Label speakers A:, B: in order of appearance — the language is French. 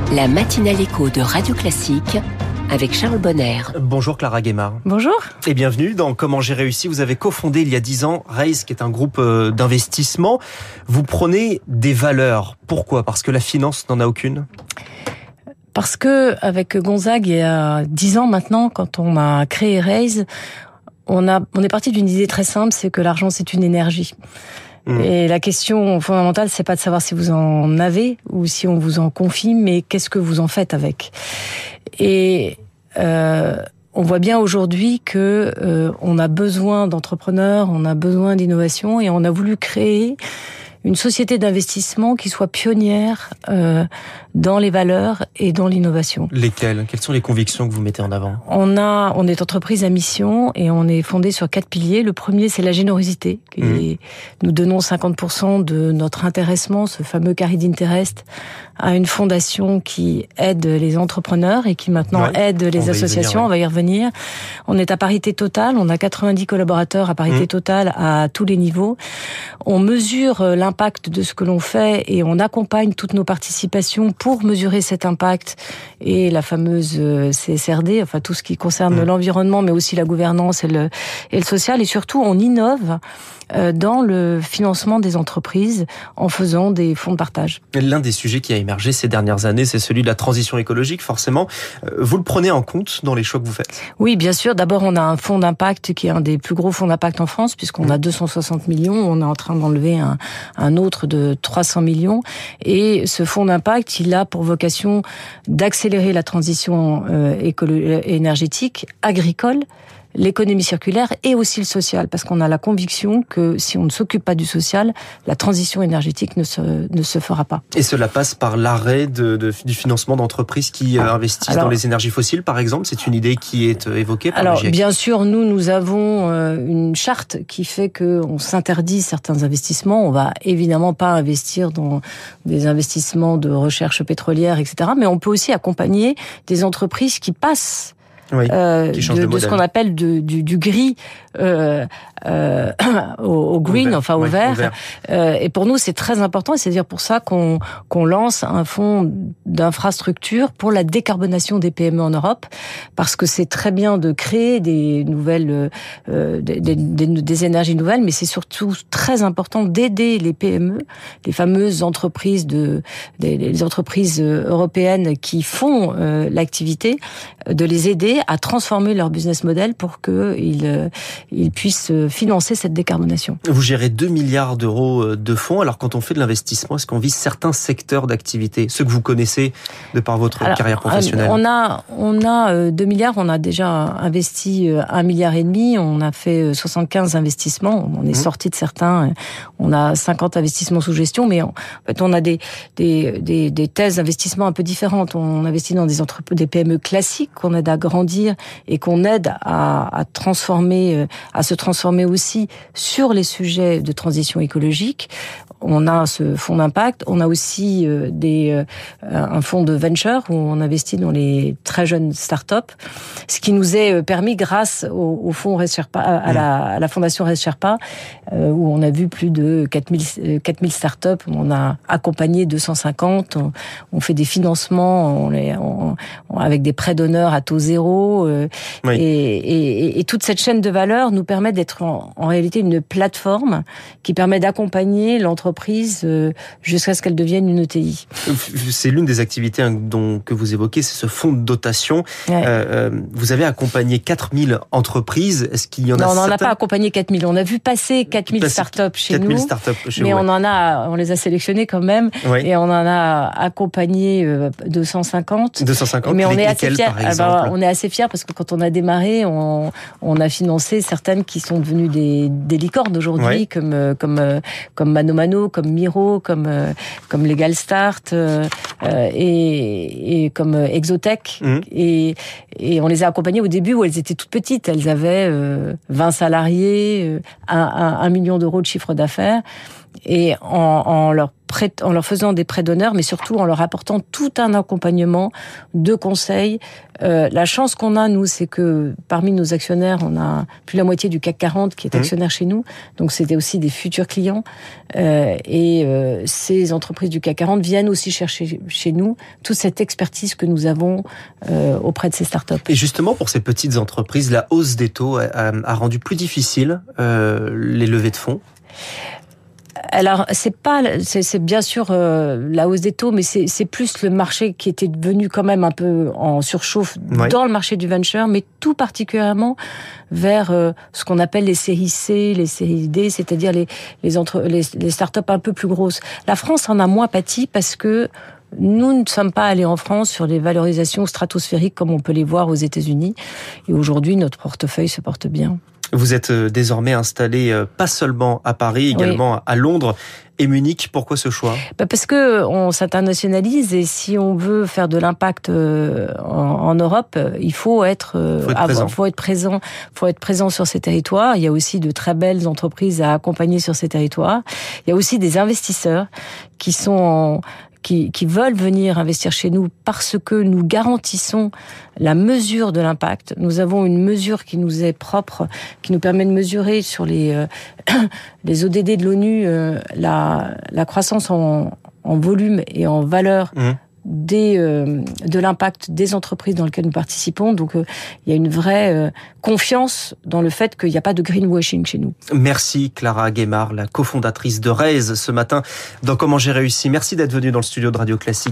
A: La matinale écho de Radio Classique avec Charles Bonner.
B: Bonjour Clara Guémard.
C: Bonjour.
B: Et bienvenue dans Comment j'ai réussi. Vous avez cofondé il y a 10 ans Raise, qui est un groupe d'investissement. Vous prenez des valeurs. Pourquoi ? Parce que la finance n'en a aucune ?
C: Parce que avec Gonzague, il y a 10 ans maintenant, quand on a créé Raise, on est parti d'une idée très simple, c'est que l'argent c'est une énergie. Et la question fondamentale, c'est pas de savoir si vous en avez ou si on vous en confie, mais qu'est-ce que vous en faites avec. Et on voit bien aujourd'hui que on a besoin d'entrepreneurs, on a besoin d'innovation, et on a voulu créer une société d'investissement qui soit pionnière dans les valeurs et dans l'innovation.
B: Lesquelles ? Quelles sont les convictions que vous mettez en avant ?
C: On est entreprise à mission et on est fondé sur 4 piliers. Le premier, c'est la générosité. Et nous donnons 50% de notre intéressement, ce fameux carry d'interest, à une fondation qui aide les entrepreneurs et qui maintenant aide les associations. On va y revenir. On est à parité totale. On a 90 collaborateurs à parité totale à tous les niveaux. On mesure l'impact de ce que l'on fait et on accompagne toutes nos participations pour mesurer cet impact et la fameuse CSRD, enfin tout ce qui concerne l'environnement, mais aussi la gouvernance et le social. Et surtout, on innove dans le financement des entreprises en faisant des fonds de partage.
B: L'un des sujets qui a émergé ces dernières années, c'est celui de la transition écologique, forcément. Vous le prenez en compte dans les choix que vous faites ?
C: Oui, bien sûr. D'abord, on a un fonds d'impact qui est un des plus gros fonds d'impact en France, puisqu'on a 260 millions. On est en train d'enlever un autre de 300 millions. Et ce fonds d'impact, il a pour vocation d'accélérer la transition énergétique, agricole, l'économie circulaire et aussi le social, parce qu'on a la conviction que si on ne s'occupe pas du social, la transition énergétique ne se fera pas.
B: Et cela passe par l'arrêt du financement d'entreprises qui investissent dans les énergies fossiles, par exemple. C'est une idée qui est évoquée par le GIEC.
C: Bien sûr, nous avons une charte qui fait qu'on s'interdit certains investissements. On va évidemment pas investir dans des investissements de recherche pétrolière, etc. Mais on peut aussi accompagner des entreprises qui passent de ce qu'on appelle du gris au green, au vert. Et pour nous, c'est très important, et c'est-à-dire pour ça qu'on lance un fonds d'infrastructure pour la décarbonation des PME en Europe, parce que c'est très bien de créer des nouvelles, des énergies nouvelles, mais c'est surtout très important d'aider les PME, les fameuses entreprises les entreprises européennes qui font l'activité, de les aider à transformer leur business model pour qu'ils puissent financer cette décarbonation.
B: Vous gérez 2 milliards d'euros de fonds. Alors, quand on fait de l'investissement, est-ce qu'on vise certains secteurs d'activité, ceux que vous connaissez de par votre carrière professionnelle ?
C: On a 2 milliards. On a déjà investi 1,5 milliard. On a fait 75 investissements. On est sorti de certains. On a 50 investissements sous gestion, mais en fait, on a des thèses d'investissement un peu différentes. On investit dans des PME classiques qu'on aide à grandir et qu'on aide à se transformer aussi sur les sujets de transition écologique. On a ce fonds d'impact. On a aussi un fonds de venture où on investit dans les très jeunes startups, ce qui nous est permis grâce au fonds Raise Sherpa, à la fondation Raise Sherpa, où on a vu plus de 4000 startups. On a accompagné 250. On fait des financements avec des prêts d'honneur à taux zéro. Et toute cette chaîne de valeur nous permet d'être en réalité une plateforme qui permet d'accompagner l'entreprise jusqu'à ce qu'elle devienne une ETI.
B: C'est l'une des activités que vous évoquez, c'est ce fonds de dotation. Vous avez accompagné 4000 entreprises. Est-ce qu'il y en a
C: on n'en a pas accompagné 4000. On a vu passer 4000 startups chez nous. Mais on les a sélectionnés quand même. Et on en a accompagné 250. Mais on est assez fiers. On est assez fiers parce que quand on a démarré, on a financé certaines qui sont devenues des licornes aujourd'hui, comme Mano Mano, comme Miro, comme Legal Start et comme Exotech. Et on les a accompagnées au début où elles étaient toutes petites. Elles avaient 20 salariés, 1 million d'euros de chiffre d'affaires. Et en leur en leur faisant des prêts d'honneur, mais surtout en leur apportant tout un accompagnement de conseils. La chance qu'on a, nous, c'est que parmi nos actionnaires, on a plus la moitié du CAC 40 qui est actionnaire chez nous. Donc, c'était aussi des futurs clients. Ces entreprises du CAC 40 viennent aussi chercher chez nous toute cette expertise que nous avons auprès de ces startups.
B: Et justement, pour ces petites entreprises, la hausse des taux a rendu plus difficile les levées de fonds.
C: Alors, c'est bien sûr la hausse des taux, mais c'est plus le marché qui était devenu quand même un peu en surchauffe dans le marché du venture, mais tout particulièrement vers ce qu'on appelle les séries C, les séries D, c'est-à-dire les startups un peu plus grosses. La France en a moins pâti parce que nous ne sommes pas allés en France sur des valorisations stratosphériques comme on peut les voir aux États-Unis. Et aujourd'hui, notre portefeuille se porte bien.
B: Vous êtes désormais installé pas seulement à Paris, également à Londres et Munich. Pourquoi ce choix ?
C: Parce que on s'internationalise et si on veut faire de l'impact en Europe, il faut être présent sur ces territoires. Il y a aussi de très belles entreprises à accompagner sur ces territoires. Il y a aussi des investisseurs qui veulent venir investir chez nous parce que nous garantissons la mesure de l'impact. Nous avons une mesure qui nous est propre, qui nous permet de mesurer sur les ODD de l'ONU la croissance en volume et en valeur de l'impact des entreprises dans lesquelles nous participons. Donc, il y a une vraie confiance dans le fait qu'il n'y a pas de greenwashing chez nous.
B: Merci Clara Guémard, la cofondatrice de Raise, ce matin dans Comment j'ai réussi. Merci d'être venue dans le studio de Radio Classique.